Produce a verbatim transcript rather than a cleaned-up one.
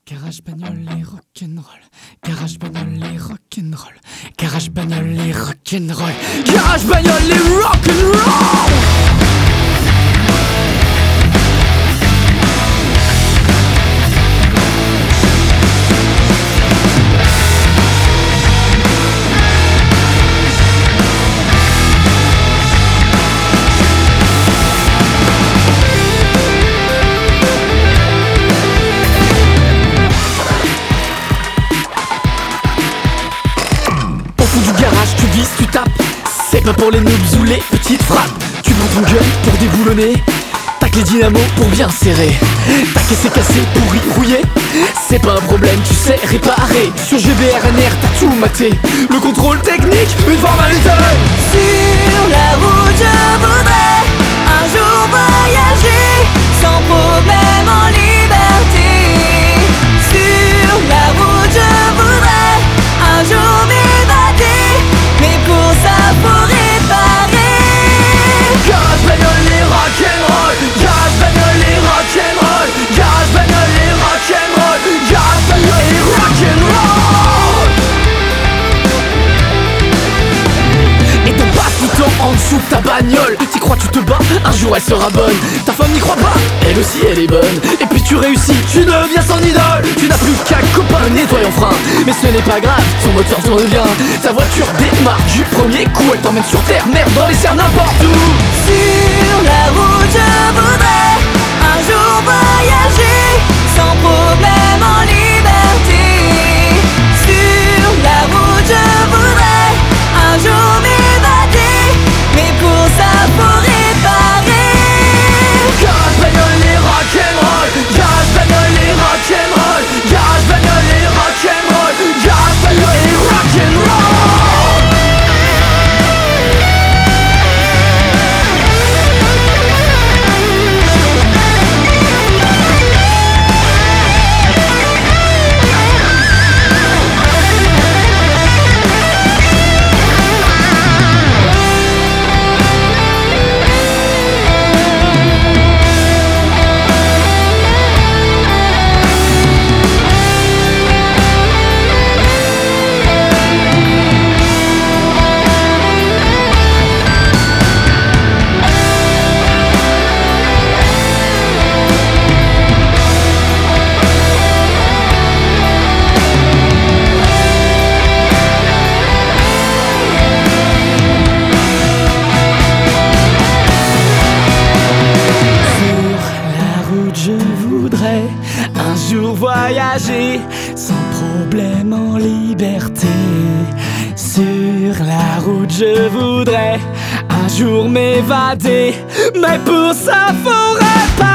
Garage bagnole et rock'n'roll, garage bagnole et rock'n'roll, garage bagnole et rock'n'roll, garage bagnole et rock'n'roll. Tu vises, tu tapes, c'est pas pour les noobs ou les petites frappes. Tu prends ton gun pour déboulonner, tac les dynamos pour bien serrer. Tac et c'est cassé, pourri, rouillé, c'est pas un problème, tu sais réparer. Sur G B R N R t'as tout maté, le contrôle technique, une formalité. Sur la route je voudrais un jour voyager sans problème en liberté. Sur la route je voudrais un jour m'évader, mais pour ça faut réparer. Garage bagnole et rock'n'roll, garage bagnole et rock'n'roll, garage bagnole et rock'n'roll, garage bagnole et rock'n'roll. Et ton pas tout le temps en dessous de ta bagnole. T'y crois, tu te bats, un jour elle sera bonne. Ta femme n'y croit pas, elle aussi elle est bonne. Et puis tu réussis, tu deviens son idole. Tu n'as plus qu'un copain nettoyant frein, mais ce n'est pas grave, son moteur tourne bien. Ta voiture démarre du premier coup, elle t'emmène sur terre, merde dans les serres n'importe où. Sur la route je voudrais un jour voyager sans problème en liberté. Sur la route je voudrais un jour m'évader, mais pour ça faut réparer. Garage bagnole et rock'n'roll, garage bagnole et rock'n'roll, garage bagnole et rock'n'roll, garage bagnole et rock'n'roll. Un jour voyager sans problème en liberté. Sur la route je voudrais un jour m'évader, mais pour ça faut réparer.